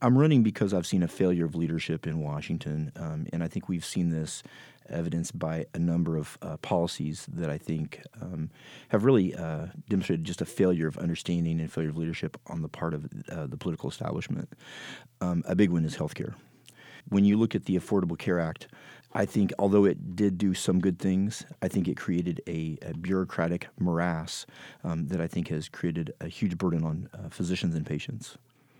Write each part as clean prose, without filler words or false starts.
I'm running because I've seen a failure of leadership in Washington, and I think we've seen this evidenced by a number of policies that I think have really demonstrated just a failure of understanding and failure of leadership on the part of the political establishment. A big one is healthcare. When you look at the Affordable Care Act, I think although it did do some good things, I think it created a bureaucratic morass that I think has created a huge burden on physicians and patients.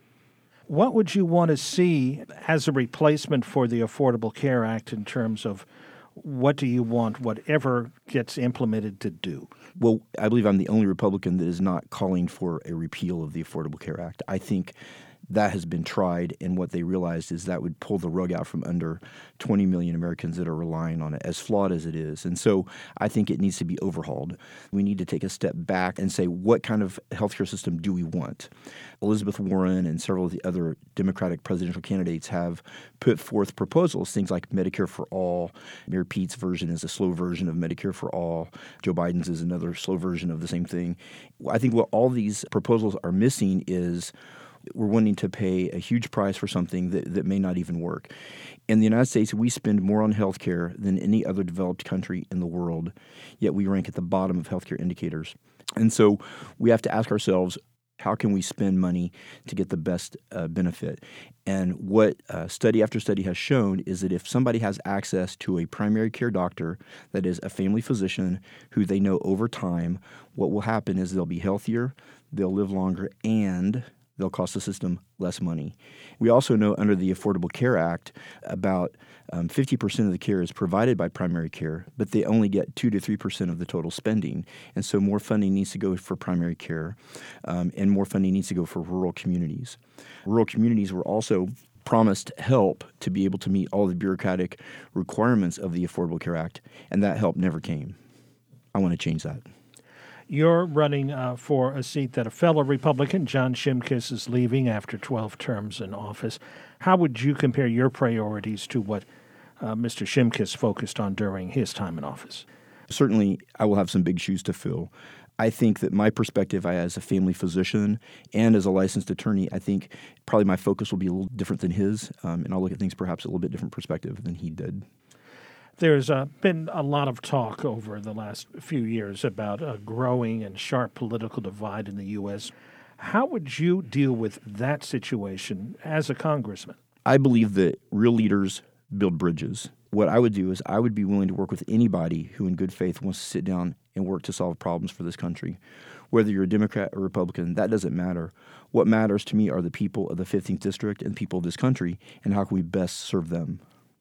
What would you want to see as a replacement for the Affordable Care Act in terms of what do you want whatever gets implemented to do? Well, I believe I'm the only Republican that is not calling for a repeal of the Affordable Care Act. I think that has been tried, and what they realized is that would pull the rug out from under 20 million Americans that are relying on it, as flawed as it is. And so I think it needs to be overhauled. We need to take a step back and say, what kind of healthcare system do we want? Elizabeth Warren and several of the other Democratic presidential candidates have put forth proposals, things like Medicare for All. Mayor Pete's version is a slow version of Medicare for All. Joe Biden's is another slow version of the same thing. I think what all these proposals are missing is we're wanting to pay a huge price for something that may not even work. In the United States, we spend more on healthcare than any other developed country in the world, yet we rank at the bottom of healthcare indicators. And so we have to ask ourselves, how can we spend money to get the best benefit? And what study after study has shown is that if somebody has access to a primary care doctor that is a family physician who they know over time, what will happen is they'll be healthier, they'll live longer, and they'll cost the system less money. We also know under the Affordable Care Act, about 50% of the care is provided by primary care, but they only get 2 to 3% of the total spending. And so more funding needs to go for primary care, and more funding needs to go for rural communities. Rural communities were also promised help to be able to meet all the bureaucratic requirements of the Affordable Care Act, and that help never came. I want to change that. You're running for a seat that a fellow Republican, John Shimkus, is leaving after 12 terms in office. How would you compare your priorities to what Mr. Shimkus focused on during his time in office? Certainly, I will have some big shoes to fill. I think that my perspective as a family physician and as a licensed attorney, I think probably my focus will be a little different than his, and I'll look at things perhaps a little bit different perspective than he did. There's been a lot of talk over the last few years about a growing and sharp political divide in the U.S. How would you deal with that situation as a congressman? I believe that real leaders build bridges. What I would do is I would be willing to work with anybody who in good faith wants to sit down and work to solve problems for this country. Whether you're a Democrat or Republican, that doesn't matter. What matters to me are the people of the 15th District and people of this country, and how can we best serve them.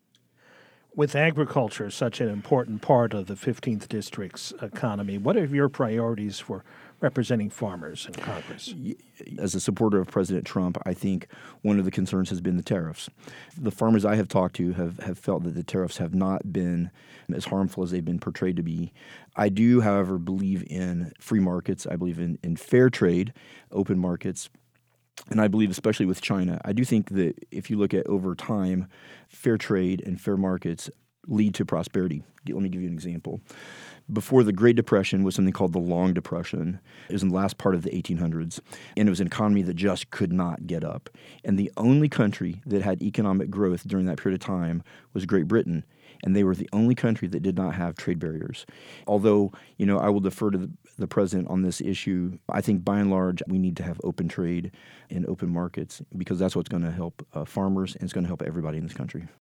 With agriculture such an important part of the 15th District's economy, what are your priorities for representing farmers in Congress? As a supporter of President Trump, I think one of the concerns has been the tariffs. The farmers I have talked to have felt that the tariffs have not been as harmful as they've been portrayed to be. I do, however, believe in free markets. I believe in fair trade, open markets. And I believe, especially with China, I do think that if you look at over time, fair trade and fair markets lead to prosperity. Let me give you an example. Before the Great Depression was something called the Long Depression. It was in the last part of the 1800s, and it was an economy that just could not get up. And the only country that had economic growth during that period of time was Great Britain, and they were the only country that did not have trade barriers. Although, I will defer to the president on this issue. I think by and large we need to have open trade and open markets because that's what's going to help farmers and it's going to help everybody in this country.